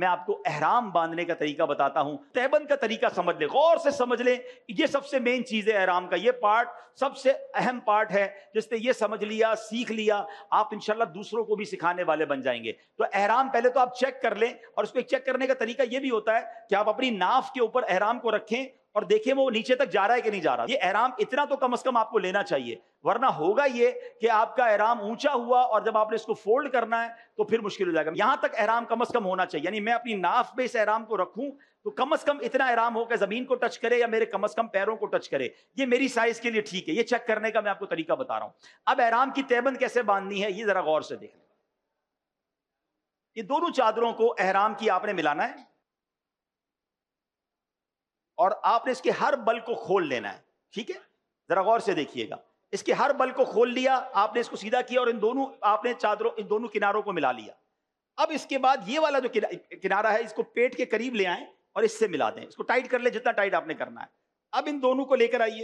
میں آپ کو احرام باندھنے کا طریقہ بتاتا ہوں. تہبند کا طریقہ سمجھ لیں, غور سے سمجھ لیں. یہ سب سے مین چیز ہے احرام کا, یہ پارٹ سب سے اہم پارٹ ہے. جس نے یہ سمجھ لیا, سیکھ لیا, آپ انشاءاللہ دوسروں کو بھی سکھانے والے بن جائیں گے. تو احرام پہلے تو آپ چیک کر لیں, اور اس کو چیک کرنے کا طریقہ یہ بھی ہوتا ہے کہ آپ اپنی ناف کے اوپر احرام کو رکھیں اور دیکھیں وہ نیچے تک جا رہا ہے کہ نہیں جا رہا. یہ احرام اتنا تو کم از کم آپ کو لینا چاہیے, ورنہ ہوگا یہ کہ آپ کا احرام اونچا ہوا اور جب آپ نے اس کو فولڈ کرنا ہے تو پھر مشکل ہو جائے گا. یہاں تک احرام کم از کم ہونا چاہیے, یعنی میں اپنی ناف پہ اس احرام کو رکھوں تو کم از کم اتنا احرام ہو کہ زمین کو ٹچ کرے یا میرے کم از کم پیروں کو ٹچ کرے. یہ میری سائز کے لیے ٹھیک ہے. یہ چیک کرنے کا میں آپ کو طریقہ بتا رہا ہوں. اب احرام کی تہبند کیسے باندھنی ہے یہ ذرا غور سے دیکھ لیں. یہ دونوں چادروں کو احرام کی آپ نے ملانا ہے اور آپ نے اس کے ہر بل کو کھول لینا ہے. ٹھیک ہے, ذرا غور سے دیکھیے گا. اس کے ہر بل کو کھول لیا آپ نے, اس کو سیدھا کیا اور ان دونوں آپ نے چادروں ان دونوں کناروں کو ملا لیا. اب اس کے بعد یہ والا جو کنارہ ہے اس کو پیٹ کے قریب لے آئیں اور اس سے ملا دیں. اس کو ٹائٹ کر لیں جتنا ٹائٹ آپ نے کرنا ہے. اب ان دونوں کو لے کر آئیے,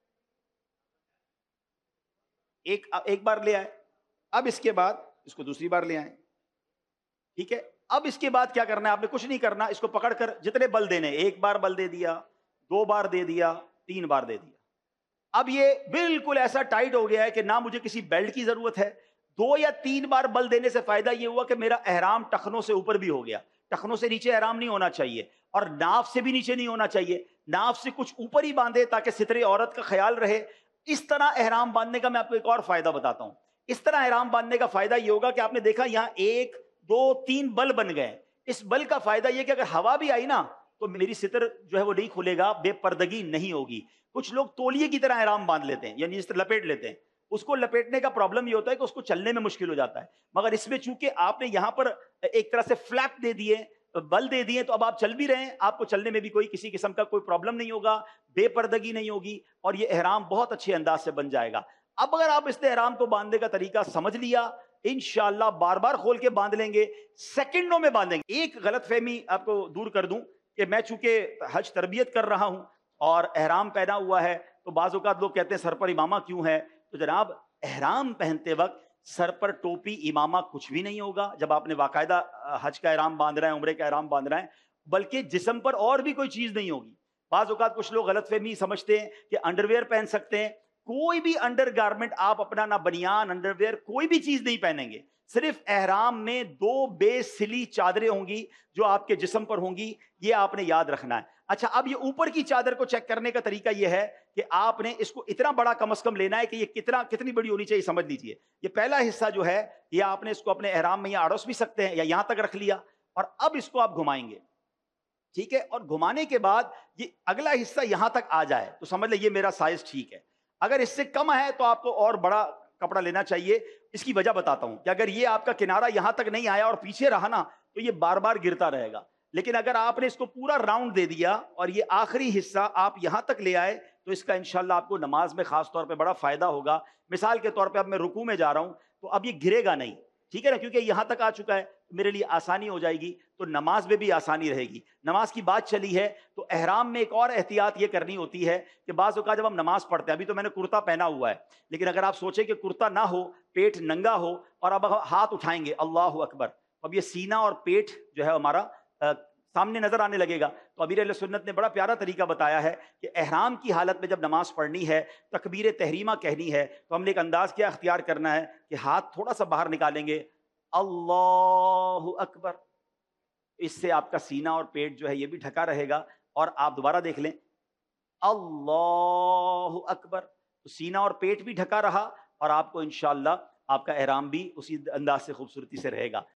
ایک بار لے آئے. اب اس کے بعد اس کو دوسری بار لے آئیں. ٹھیک ہے, اب اس کے بعد کیا کرنا ہے, آپ نے کچھ نہیں کرنا. اس کو پکڑ کر جتنے بل دینے, ایک بار بل دے دیا, دو بار دے دیا, تین بار دے دیا. اب یہ بالکل ایسا ٹائٹ ہو گیا ہے کہ نہ مجھے کسی بیلٹ کی ضرورت ہے. 2 یا 3 بار بل دینے سے فائدہ یہ ہوا کہ میرا احرام ٹخنوں سے اوپر بھی ہو گیا. ٹخنوں سے نیچے احرام نہیں ہونا چاہیے اور ناف سے بھی نیچے نہیں ہونا چاہیے. ناف سے کچھ اوپر ہی باندھے تاکہ سترے عورت کا خیال رہے. اس طرح احرام باندھنے کا میں آپ کو ایک اور فائدہ بتاتا ہوں. اس طرح احرام باندھنے کا فائدہ یہ ہوگا کہ آپ نے دیکھا یہاں 1 2 3 بل بن گئے. اس بل کا فائدہ یہ کہ اگر ہوا بھی آئی نا تو میری ستر جو ہے وہ نہیں کھلے گا, بے پردگی نہیں ہوگی. کچھ لوگ تولیے کی طرح احرام باندھ لیتے ہیں, یعنی جس طرح لپیٹ لیتے ہیں. اس کو لپیٹنے کا پرابلم یہ ہوتا ہے کہ اس کو چلنے میں مشکل ہو جاتا ہے. مگر اس میں چونکہ آپ نے یہاں پر ایک طرح سے فلیپ دے دیے, بل دے دیے, تو اب آپ چل بھی رہے ہیں, آپ کو چلنے میں بھی کوئی کسی قسم کا کوئی پرابلم نہیں ہوگا, بے پردگی نہیں ہوگی اور یہ احرام بہت اچھے انداز سے بن جائے گا. اب اگر آپ اس نے احرام کو باندھنے کا طریقہ سمجھ لیا, انشاءاللہ بار بار کھول کے باندھ لیں گے, سیکنڈوں میں باندھیں گے. ایک غلط فہمی آپ کو دور کر دوں کہ میں چونکہ حج تربیت کر رہا ہوں اور احرام پہنا ہوا ہے تو بعض اوقات لوگ کہتے ہیں سر پر امامہ کیوں ہے. تو جناب احرام پہنتے وقت سر پر ٹوپی امامہ کچھ بھی نہیں ہوگا جب آپ نے باقاعدہ حج کا احرام باندھ رہے ہیں, عمرے کا احرام باندھ رہے ہیں, بلکہ جسم پر اور بھی کوئی چیز نہیں ہوگی. بعض اوقات کچھ لوگ غلط فہمی سمجھتے ہیں کہ انڈر ویئر پہن سکتے ہیں. کوئی بھی انڈر گارمنٹ آپ اپنا, نہ بنیان, انڈر ویئر, کوئی بھی چیز نہیں پہنیں گے. صرف احرام میں 2 بے سلی چادریں ہوں گی جو آپ کے جسم پر ہوں گی, یہ آپ نے یاد رکھنا ہے. اچھا, اب یہ اوپر کی چادر کو چیک کرنے کا طریقہ یہ ہے کہ آپ نے اس کو اتنا بڑا کم از کم لینا ہے کہ یہ کتنی بڑی ہونی چاہیے سمجھ لیجئے. یہ پہلا حصہ جو ہے یہ آپ نے اس کو اپنے احرام میں یہاں اڑوس بھی سکتے ہیں یا یہاں تک رکھ لیا, اور اب اس کو آپ گھمائیں گے. ٹھیک ہے, اور گھمانے کے بعد یہ اگلا حصہ یہاں تک آ جائے تو سمجھ لیں یہ میرا سائز ٹھیک ہے. اگر اس سے کم ہے تو آپ کو اور بڑا کپڑا لینا چاہیے. اس کی وجہ بتاتا ہوں کہ اگر یہ آپ کا کنارہ یہاں تک نہیں آیا اور پیچھے رہا نا تو یہ بار بار گرتا رہے گا. لیکن اگر آپ نے اس کو پورا راؤنڈ دے دیا اور یہ آخری حصہ آپ یہاں تک لے آئے تو اس کا انشاءاللہ آپ کو نماز میں خاص طور پہ بڑا فائدہ ہوگا. مثال کے طور پہ اب میں رکوع میں جا رہا ہوں تو اب یہ گرے گا نہیں. ٹھیک ہے نا, کیونکہ یہاں تک آ چکا ہے, میرے لیے آسانی ہو جائے گی, تو نماز میں بھی آسانی رہے گی. نماز کی بات چلی ہے تو احرام میں ایک اور احتیاط یہ کرنی ہوتی ہے کہ بعض اوقات جب ہم نماز پڑھتے ہیں, ابھی تو میں نے کرتا پہنا ہوا ہے, لیکن اگر آپ سوچیں کہ کرتا نہ ہو, پیٹ ننگا ہو اور اب ہاتھ اٹھائیں گے اللہ اکبر, اب یہ سینہ اور پیٹ جو ہے ہمارا سامنے نظر آنے لگے گا. تو امیر اہل سنت نے بڑا پیارا طریقہ بتایا ہے کہ احرام کی حالت میں جب نماز پڑھنی ہے, تکبیر تحریمہ کہنی ہے, تو ہم نے ایک انداز کیا اختیار کرنا ہے کہ ہاتھ تھوڑا سا باہر نکالیں گے, اللہ اکبر. اس سے آپ کا سینہ اور پیٹ جو ہے یہ بھی ڈھکا رہے گا. اور آپ دوبارہ دیکھ لیں, اللہ اکبر, تو سینہ اور پیٹ بھی ڈھکا رہا اور آپ کو انشاءاللہ آپ کا احرام بھی اسی انداز سے خوبصورتی سے رہے گا.